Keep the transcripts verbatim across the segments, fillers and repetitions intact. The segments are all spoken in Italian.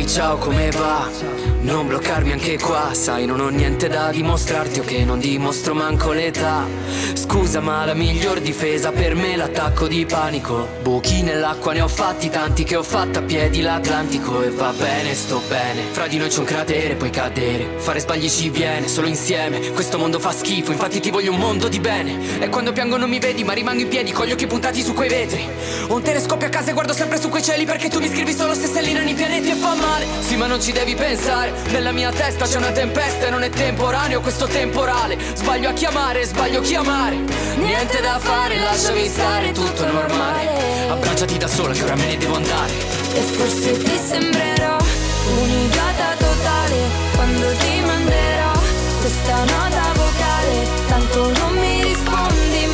Ehi ciao, come va? Non bloccarmi anche qua, sai non ho niente da dimostrarti o che non dimostro manco l'età. Scusa ma la miglior difesa per me è l'attacco di panico. Buchi nell'acqua ne ho fatti tanti che ho fatto a piedi l'Atlantico. E va bene, sto bene, fra di noi c'è un cratere, puoi cadere. Fare sbagli ci viene, solo insieme, questo mondo fa schifo, infatti ti voglio un mondo di bene. E quando piango non mi vedi ma rimango in piedi con gli occhi puntati su quei vetri. Ho un telescopio a casa e guardo sempre su quei cieli perché tu mi scrivi solo se stelline nei pianeti e fa male. Sì ma non ci devi pensare, nella mia testa c'è una tempesta e non è temporaneo questo temporale. Sbaglio a chiamare, sbaglio a chiamare. Niente da fare, lasciami stare, tutto è normale. Abbracciati da sola che ora me ne devo andare. E forse ti sembrerò un'idiota totale quando ti manderò questa nota vocale. Tanto non mi rispondi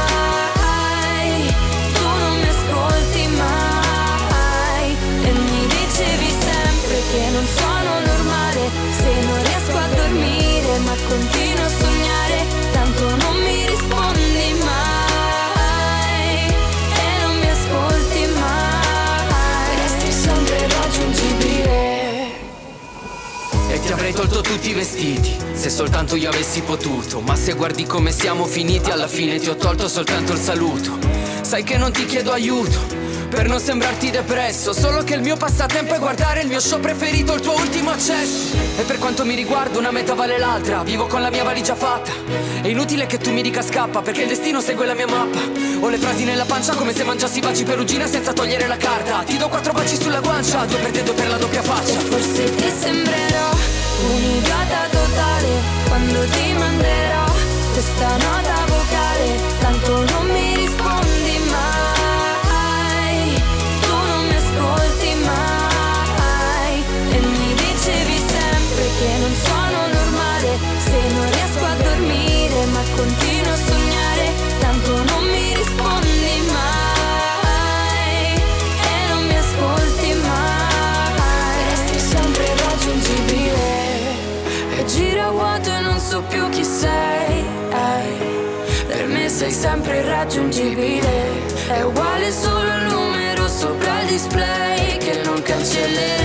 mai, tu non mi ascolti mai. E mi dicevi sempre che non sono normale se non riesco a dormire, ma continuo a sognare. Tanto non mi rispondi mai e non mi ascolti mai. Resti sempre raggiungibile. E ti avrei tolto tutti i vestiti se soltanto io avessi potuto. Ma se guardi come siamo finiti, alla fine ti ho tolto soltanto il saluto. Sai che non ti chiedo aiuto per non sembrarti depresso, solo che il mio passatempo è guardare il mio show preferito, il tuo ultimo accesso. E per quanto mi riguarda una meta vale l'altra, vivo con la mia valigia fatta. È inutile che tu mi dica scappa, perché il destino segue la mia mappa. Ho le frasi nella pancia come se mangiassi baci perugina senza togliere la carta. Ti do quattro baci sulla guancia, due per te, due per la doppia faccia. E forse ti sembrerò un'idiota totale quando ti manderò questa nota vocale. Tanto non mi rispondi mai, tu non mi ascolti mai. E mi dicevi sempre che non sono normale se non riesco a dormire, ma continuo a sognare. Tanto non mi rispondi mai e non mi ascolti mai. Resti sempre raggiungibile. E gira vuoto e non so più chi sei, ehi. Per me sei sempre irraggiungibile. È uguale solo il numero sopra il display che non cancellerò.